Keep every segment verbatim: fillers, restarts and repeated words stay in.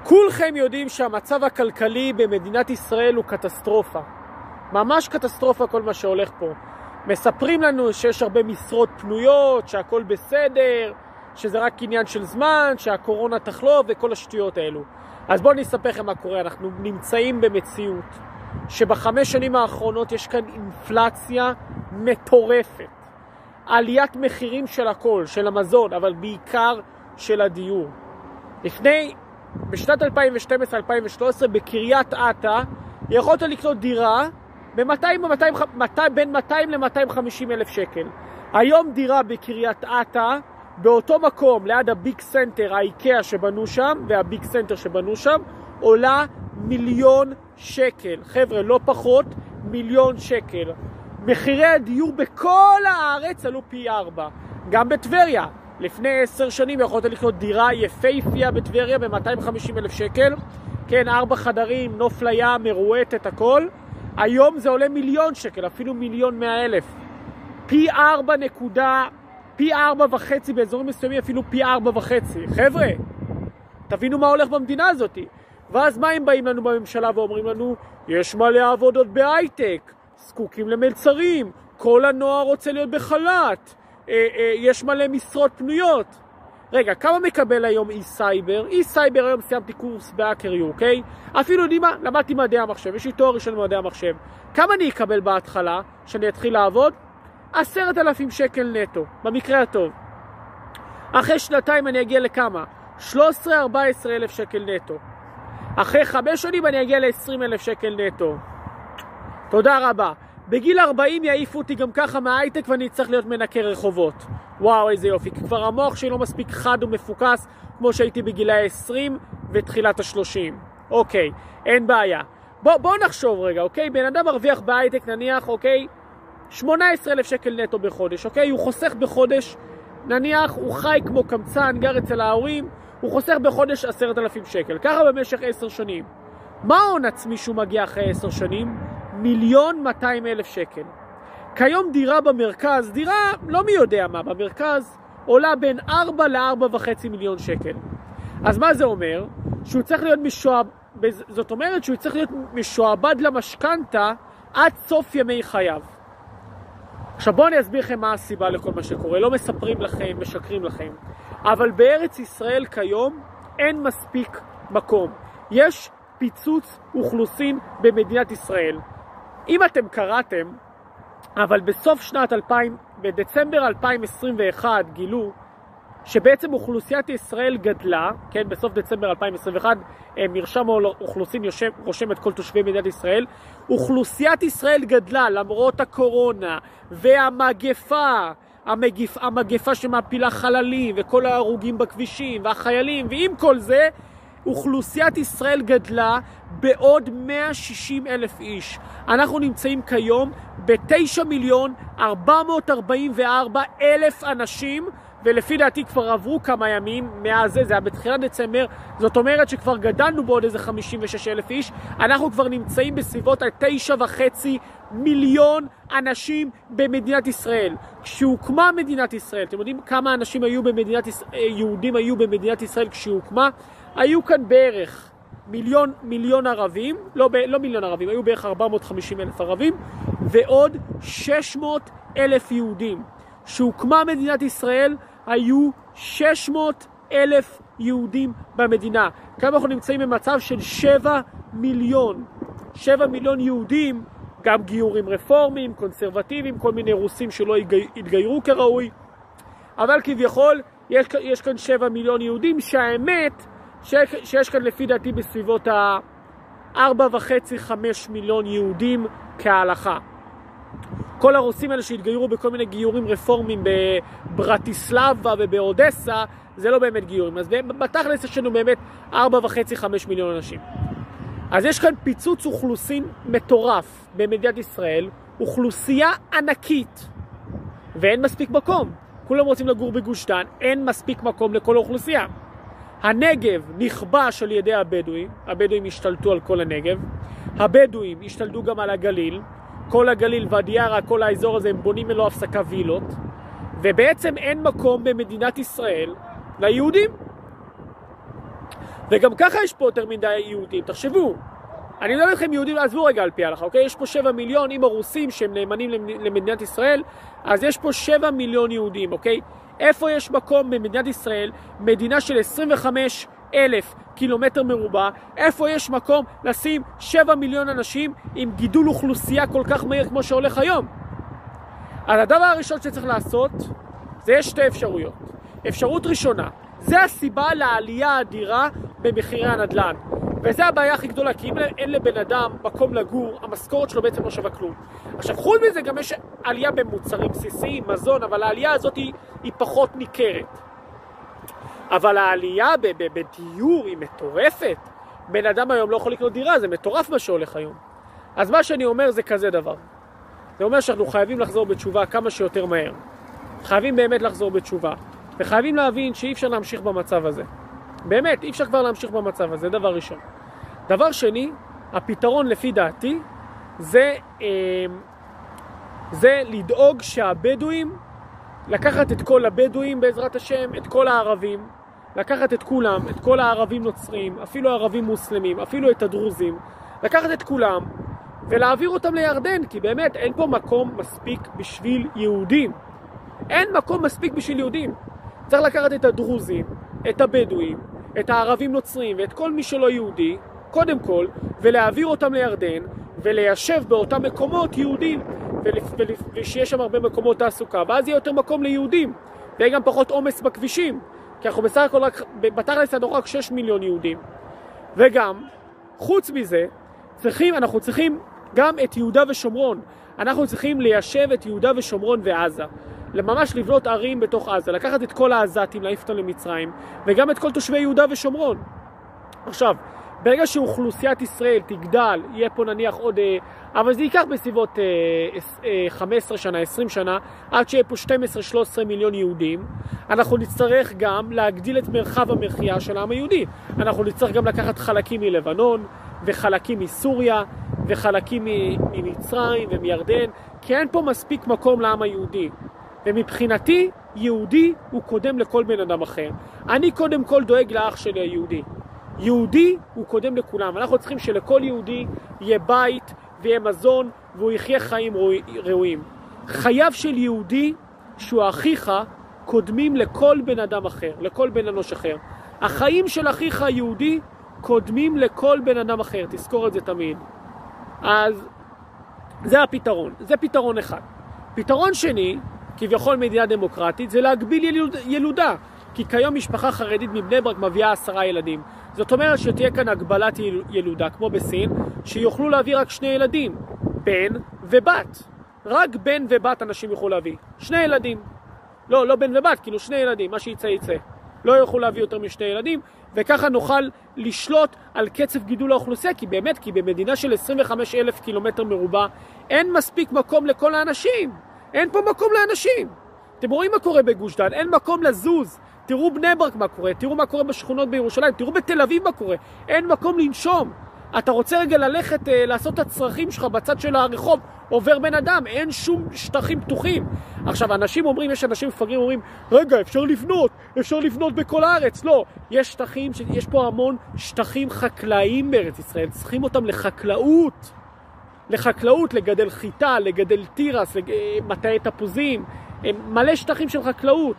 כולכם יודעים שהמצב הכלכלי במדינת ישראל הוא קטסטרופה. ממש קטסטרופה כל מה שהולך פה. מספרים לנו שיש הרבה משרות פנויות, שהכל בסדר, שזה רק עניין של זמן, שהקורונה תחלוף וכל השטויות האלו. אז בואו נספר לכם מה קורה. אנחנו נמצאים במציאות שבחמש שנים האחרונות יש כאן אינפלציה מטורפת. עליית מחירים של הכל, של המזון, אבל בעיקר של הדיור. לפני, בשנת אלפיים ושתים עשרה אלפיים ושלוש עשרה בקריית אתא, יכולת לקנות דירה ב-מאתיים, בין מאתיים ל-מאתיים וחמישים אלף שקל. היום דירה בקריית אתא, באותו מקום, ליד הביג סנטר, האיקאה שבנו שם, והביג סנטר שבנו שם, עולה מיליון שקל. חבר'ה, לא פחות, מיליון שקל. מחירי הדיור בכל הארץ עלו פי ארבע. גם בטבריה. לפני עשר שנים יכולת לקנות דירה יפהפייה בטבריה ב-מאתיים וחמישים אלף שקל. כן, ארבע חדרים, נוף לים, מרועטת, הכל. היום זה עולה מיליון שקל, אפילו מיליון מאה אלף. פי ארבע נקודה, פי ארבע וחצי באזורים מסוימים, אפילו פי ארבע וחצי. חבר'ה, תבינו מה הולך במדינה הזאת. ואז מה הם באים לנו בממשלה ואומרים לנו, יש מלא עבודות בהייטק, זקוקים למלצרים, כל הנוער רוצה להיות בחל"ת, אה, אה, יש מלא משרות פנויות. רגע, כמה מקבל היום אי סייבר? אי סייבר היום סיימתי קורס בהאקר, אוקיי? אפילו יודעים מה? למדתי מדעי המחשב, יש לי תואר ראשון במדעי המחשב. כמה אני אקבל בהתחלה, שאני אתחיל לעבוד? עשרת אלפים שקל נטו, במקרה הטוב. אחרי שנתיים אני אגיע לכמה? שלוש עשרה ארבע עשרה אלף שקל נטו. אחרי חמש שנים אני אגיע ל-עשרים אלף שקל נטו. תודה רבה. בגיל ארבעים יעיפו אותי גם ככה מההייטק ואני צריך להיות מנקה רחובות. וואו, איזה יופי. כבר המוח שלי לא מספיק חד ומפוקס כמו שהייתי בגילי ה-עשרים ותחילת ה-שלושים. אוקיי, אין בעיה. בוא, בוא נחשוב רגע, אוקיי? בן אדם מרוויח בהייטק נניח, אוקיי? שמונה עשרה אלף שקל נטו בחודש, אוקיי? הוא חוסך בחודש, נניח הוא חי כמו קמצן, גר אצל ההורים, הוא חוסך בחודש עשרת אלפים שקל. ככה במשך עשר שנים. מה ההון עצמי שהוא מגיע אחרי עשר שנים? מיליון מאתיים אלף שקל. כיום דירה במרכז, דירה לא מי יודע מה, במרכז עולה בין ארבע לארבע וחצי מיליון שקל. אז מה זה אומר? שהוא צריך להיות משועבד, זאת אומרת שהוא צריך להיות משועבד למשכנתה עד סוף ימי חייו. עכשיו בואו אני אסביר לכם מה הסיבה לכל מה שקורה. לא מספרים לכם, משקרים לכם. אבל בארץ ישראל כיום אין מספיק מקום. יש פיצוץ אוכלוסין במדינת ישראל. אם אתם קראתם, אבל בסוף שנת אלפיים, בדצמבר אלפיים עשרים ואחת גילו שבעצם אוכלוסיית ישראל גדלה, כן, בסוף דצמבר אלפיים עשרים ואחת מרשם האוכלוסין רושם את כל תושבי מדינת ישראל, אוכלוסיית ישראל גדלה למרות הקורונה והמגפה, המגפ, המגפה שמפילה חללים וכל ההרוגים בכבישים והחיילים, ועם כל זה אוכלוסיית ישראל גדלה בעוד מאה ושישים אלף איש. אנחנו נמצאים כיום ב-תשעה מיליון ארבע מאות ארבעים וארבע אלף אנשים, ולפי דעתי כבר עברו כמה ימים מאז זה, זה היה בתחילת דצמבר, זאת אומרת שכבר גדלנו בעוד איזה חמישים ושש אלף איש. אנחנו כבר נמצאים בסביבות ה-תשע וחצי מיליון אנשים במדינת ישראל. כשהוקמה מדינת ישראל, אתם יודעים כמה אנשים היו במדינת ישראל, יהודים היו במדינת ישראל כשהוקמה? היו כאן בערך מיליון, מיליון ערבים, לא, לא מיליון ערבים, היו בערך ארבע מאות וחמישים אלף ערבים, ועוד שש מאות אלף יהודים. כשהוקמה מדינת ישראל, היו שש מאות אלף יהודים במדינה. כמה אנחנו נמצאים במצב של שבע מיליון. שבע מיליון יהודים, גם גיורים רפורמיים, קונסרבטיביים, כל מיני רוסים שלא התגיירו כראוי. אבל כביכול, יש, יש כאן שבע מיליון יהודים, שהאמת, שיש כאן לפי דעתי בסביבות ה-ארבע וחצי עד חמש מיליון יהודים כהלכה. כל הרוסים האלה שהתגיירו בכל מיני גיורים רפורמיים בברטיסלבה ובאודסה, זה לא באמת גיורים. אז בתכלס יש לנו באמת ארבע וחצי עד חמש מיליון אנשים. אז יש כאן פיצוץ אוכלוסין מטורף במדינת ישראל, אוכלוסייה ענקית, ואין מספיק מקום. כולם רוצים לגור בגוש דן, אין מספיק מקום לכל האוכלוסייה. הנגב נכבש על ידי הבדואים, הבדואים השתלטו על כל הנגב, הבדואים השתלטו גם על הגליל, כל הגליל והדיארה, כל האזור הזה, הם בונים ללא הפסקה וילות, ובעצם אין מקום במדינת ישראל ליהודים. וגם ככה יש פה יותר מדי יהודים, תחשבו. אני לא יודע לכם יהודים, עזבו רגע על פי ההלכה, אוקיי? יש פה שבע מיליון, עם הרוסים שהם נאמנים למדינת ישראל, אז יש פה שבע מיליון יהודים, אוקיי? איפה יש מקום במדינת ישראל, מדינה של עשרים וחמישה אלף קילומטר מרובע, איפה יש מקום לשים שבע מיליון אנשים עם גידול אוכלוסייה כל כך מהיר כמו שהולך היום? אז הדבר הראשון שצריך לעשות, זה יש שתי אפשרויות. אפשרות ראשונה, זה הסיבה לעלייה האדירה במחירי הנדל"ן. וזה הבעיה הכי גדולה, כי אם אין לבן אדם מקום לגור, המשכורת שלו בעצם לא שווה כלום. עכשיו, חוץ מזה גם יש עלייה במוצרים בסיסיים, מזון, אבל העלייה הזאת היא, היא פחות ניכרת. אבל העלייה בדיור היא מטורפת. בן אדם היום לא יכול לקנות דירה, זה מטורף מה שהולך היום. אז מה שאני אומר זה כזה דבר. זה אומר שאנחנו חייבים לחזור בתשובה כמה שיותר מהר. חייבים באמת לחזור בתשובה. וחייבים להבין שאי אפשר להמשיך במצב הזה. באמת, אי אפשר כבר להמשיך במצב הזה, זה דבר ראשון. דבר שני, הפתרון לפי דעתי, זה, זה לדאוג שהבדואים, לקחת את כל הבדואים בעזרת השם, את כל הערבים, לקחת את כולם, את כל הערבים נוצרים, אפילו הערבים מוסלמים, אפילו את הדרוזים, לקחת את כולם ולהעביר אותם לירדן, כי באמת אין פה מקום מספיק בשביל יהודים. אין מקום מספיק בשביל יהודים. צריך לקחת את הדרוזים, את הבדואים, את הערבים נוצרים ואת כל מי שלא יהודי, קודם כל, ולהעביר אותם לירדן וליישב באותם מקומות יהודים, ושיש שם הרבה מקומות תעסוקה, ואז יהיה יותר מקום ליהודים, ויהיה גם פחות עומס בכבישים, כי אנחנו בסך הכל רק, בתכלס אנחנו רק שש מיליון יהודים. וגם, חוץ מזה, צריכים, אנחנו צריכים גם את יהודה ושומרון. אנחנו צריכים ליישב את יהודה ושומרון ועזה. לממש לבנות ערים בתוך עזה, לקחת את כל העזתים, להעיף אותם למצרים, וגם את כל תושבי יהודה ושומרון. עכשיו, ברגע שאוכלוסיית ישראל תגדל, יהיה פה נניח עוד, אבל זה ייקח בסביבות חמש עשרה שנה, עשרים שנה, עד שיהיה פה שתים עשרה שלוש עשרה מיליון יהודים, אנחנו נצטרך גם להגדיל את מרחב המחיה של העם היהודי. אנחנו נצטרך גם לקחת חלקים מלבנון, וחלקים מסוריה, וחלקים ממצרים ומירדן, כי אין פה מספיק מקום לעם היהודי. ומבחינתי, יהודי הוא קודם לכל בן אדם אחר. אני קודם כל דואג לאח שלי היהודי. יהודי הוא קודם לכולם. אנחנו צריכים שלכל יהודי יהיה בית ויהיה מזון והוא יחיה חיים ראויים. חייו של יהודי שהוא אחיך קודמים לכל בן אדם אחר, לכל בן אנוש אחר. החיים של אחיך היהודי קודמים לכל בן אדם אחר. תזכור את זה תמיד. אז זה הפתרון. זה פתרון אחד. פתרון שני, כביכול מדינה דמוקרטית, זה להגביל ילוד, ילודה. כי כיום משפחה חרדית מבני ברק מביאה עשרה ילדים. זאת אומרת שתהיה כאן הגבלת ילודה, כמו בסין, שיוכלו להביא רק שני ילדים, בן ובת. רק בן ובת אנשים יוכלו להביא. שני ילדים. לא, לא בן ובת, כאילו שני ילדים, מה שיצא יצא. לא יוכלו להביא יותר משני ילדים, וככה נוכל לשלוט על קצב גידול האוכלוסייה, כי באמת, כי במדינה של עשרים וחמישה אלף קילומטר מרובע, אין מספיק מקום לכל האנשים. אין פה מקום לאנשים. אתם רואים מה קורה בגוש דן, אין מקום לזוז. תראו בני ברק מה קורה, תראו מה קורה בשכונות בירושלים, תראו בתל אביב מה קורה. אין מקום לנשום. אתה רוצה רגע ללכת אה, לעשות את הצרכים שלך בצד של הרחוב, עובר בן אדם, אין שום שטחים פתוחים. עכשיו, אנשים אומרים, יש אנשים מפגרים אומרים, רגע, אפשר לבנות, אפשר לבנות בכל הארץ. לא, יש שטחים, יש פה המון שטחים חקלאיים בארץ ישראל, צריכים אותם לחקלאות. לחקלאות, לגדל חיטה, לגדל תירס, לג... מטעי תפוזים, מלא שטחים של חקלאות.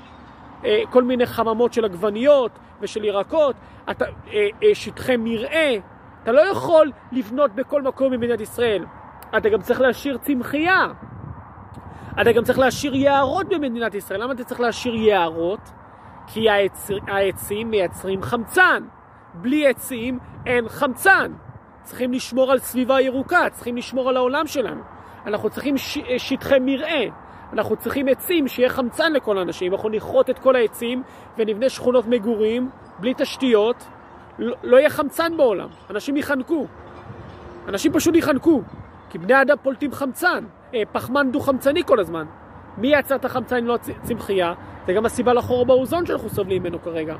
כל מיני חממות של עגבניות ושל ירקות, אתה, שטחי מרעה. אתה לא יכול לבנות בכל מקום במדינת ישראל. אתה גם צריך להשאיר צמחייה. אתה גם צריך להשאיר יערות במדינת ישראל. למה אתה צריך להשאיר יערות? כי העצ... העצים מייצרים חמצן. בלי עצים אין חמצן. צריכים לשמור על סביבה ירוקה, צריכים לשמור על העולם שלנו. אנחנו צריכים ש... שטחי מרעה. אנחנו צריכים עצים שיהיה חמצן לכל האנשים. אנחנו נכרות את כל העצים ונבנה שכונות מגורים בלי תשתיות. לא, לא יהיה חמצן בעולם. אנשים יחנקו. אנשים פשוט יחנקו. כי בני אדם פולטים חמצן. אה, פחמן דו-חמצני כל הזמן. מי יצר את החמצן אם לא צמחייה? זה גם הסיבה לחור באוזון שאנחנו סובלים ממנו כרגע.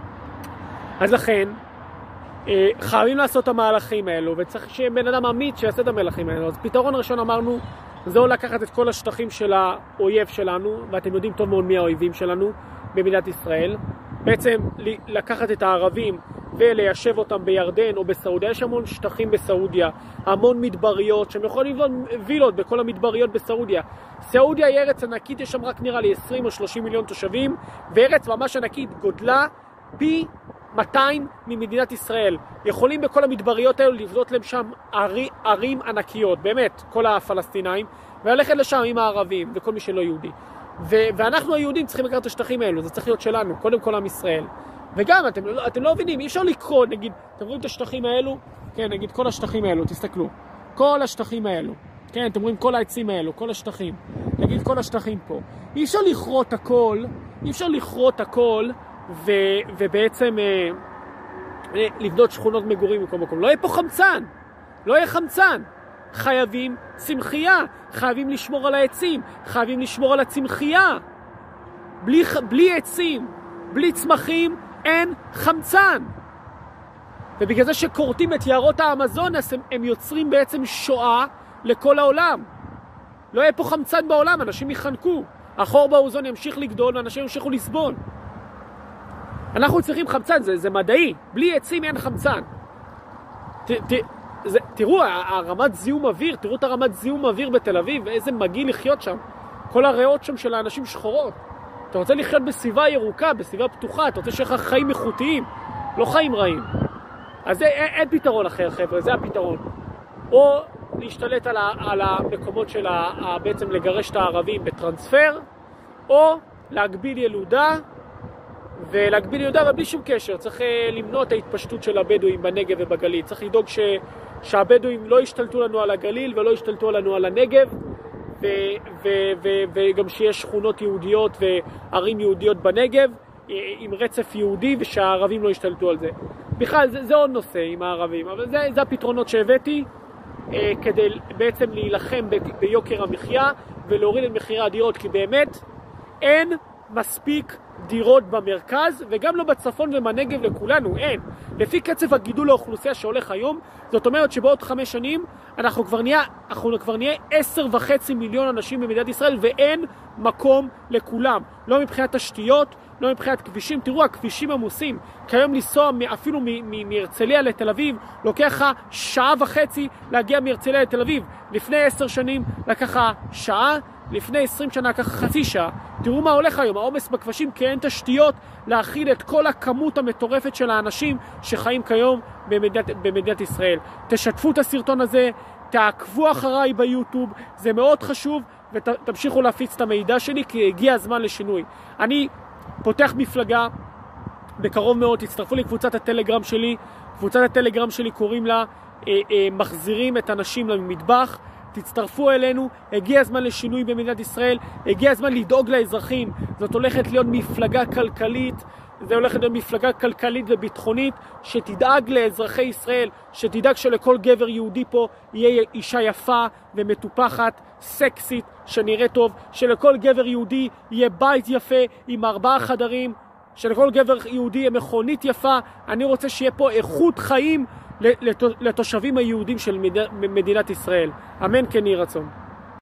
אז לכן, אה, חייבים לעשות את המהלכים האלו, וצריך שיהיה בן אדם אמיץ שיעשה את המהלכים האלו. אז פתרון ראשון אמרנו, זהו לקחת את כל השטחים של האויב שלנו, ואתם יודעים טוב מאוד מי האויבים שלנו במדינת ישראל. בעצם לקחת את הערבים וליישב אותם בירדן או בסעודיה. יש המון שטחים בסעודיה, המון מדבריות, שהם יכולים לבנות וילות בכל המדבריות בסעודיה. סעודיה היא ארץ ענקית, יש שם רק נראה לי עשרים או שלושים מיליון תושבים, וארץ ממש ענקית, גודלה פי מאתיים ממדינת ישראל. יכולים בכל המדבריות האלו לבנות להם שם ערי, ערים ענקיות, באמת, כל הפלסטינאים, וללכת לשם עם הערבים וכל מי שלא יהודי. ו- ואנחנו היהודים צריכים לקחת את השטחים האלו, זה צריך להיות שלנו, קודם כל עם ישראל. וגם, אתם, אתם לא מבינים, אי אפשר לקרוא, נגיד, אתם רואים את השטחים האלו? כן, נגיד, כל השטחים האלו, תסתכלו. כל השטחים האלו. כן, אתם רואים כל העצים האלו, כל השטחים. נגיד, כל השטחים פה. אי אפשר לכרות הכל, אי אפשר לכרות הכל, ו, ובעצם אה, אה, לבנות שכונות מגורים בכל מקום. לא יהיה פה חמצן. לא יהיה חמצן. חייבים צמחייה. חייבים לשמור על העצים. חייבים לשמור על הצמחייה. בלי, בלי עצים, בלי צמחים, אין חמצן. ובגלל זה שקורטים את יערות האמזונס, הם, הם יוצרים בעצם שואה לכל העולם. לא יהיה פה חמצן בעולם, אנשים יחנקו. החור באוזון ימשיך לגדול, ואנשים ימשיכו לסבול. אנחנו צריכים חמצן, זה, זה מדעי. בלי עצים אין חמצן. ת, ת, זה, תראו, הרמת זיהום אוויר, תראו את הרמת זיהום אוויר בתל אביב, ואיזה מגעיל לחיות שם. כל הריאות שם של האנשים שחורות. אתה רוצה לחיות בסביבה ירוקה, בסביבה פתוחה, אתה רוצה שיהיה לך חיים איכותיים, לא חיים רעים. אז זה, אין, אין פתרון אחר, חבר'ה, זה הפתרון. או להשתלט על, ה, על המקומות של ה, ה, בעצם לגרש את הערבים בטרנספר, או להגביל ילודה, ולהגביל ילודה, אבל בלי שום קשר. צריך למנוע את ההתפשטות של הבדואים בנגב ובגליל. צריך לדאוג ש, שהבדואים לא ישתלטו לנו על הגליל ולא ישתלטו לנו על הנגב, ו, ו, ו, וגם שיש שכונות יהודיות וערים יהודיות בנגב עם רצף יהודי, ושהערבים לא ישתלטו על זה. בכלל, זה, זה עוד נושא עם הערבים, אבל זה, זה הפתרונות שהבאתי אה, כדי בעצם להילחם ב, ביוקר המחיה ולהוריד את מחירי הדירות, כי באמת אין מספיק דירות במרכז, וגם לא בצפון ובנגב לכולנו, אין. לפי קצב הגידול האוכלוסייה שהולך היום, זאת אומרת שבעוד חמש שנים אנחנו כבר נהיה, אנחנו כבר נהיה עשר וחצי מיליון אנשים במדינת ישראל, ואין מקום לכולם. לא מבחינת תשתיות, לא מבחינת כבישים. תראו, הכבישים עמוסים. כיום לנסוע אפילו מהרצליה לתל אביב, לוקח שעה וחצי להגיע מהרצליה לתל אביב. לפני עשר שנים לקח שעה, לפני עשרים שנה לקח חצי שעה. תראו מה הולך היום, העומס בכבישים, כי אין תשתיות להכיל את כל הכמות המטורפת של האנשים שחיים כיום במדינת, במדינת ישראל. תשתפו את הסרטון הזה, תעקבו אחריי ביוטיוב, זה מאוד חשוב, ותמשיכו להפיץ את המידע שלי, כי הגיע הזמן לשינוי. אני פותח מפלגה, בקרוב מאוד תצטרפו לקבוצת הטלגרם שלי. קבוצת הטלגרם שלי קוראים לה אה, אה, מחזירים את הנשים למטבח. תצטרפו אלינו, הגיע הזמן לשינוי במדינת ישראל, הגיע הזמן לדאוג לאזרחים. זאת הולכת להיות מפלגה כלכלית, זה הולכת להיות מפלגה כלכלית וביטחונית שתדאג לאזרחי ישראל, שתדאג שלכל גבר יהודי פה יהיה אישה יפה ומטופחת, סקסית, שנראה טוב, שלכל גבר יהודי יהיה בית יפה עם ארבעה חדרים, שלכל גבר יהודי יהיה מכונית יפה. אני רוצה שיהיה פה איכות חיים לתושבים היהודים של מדינת ישראל. אמן כן יהי רצון.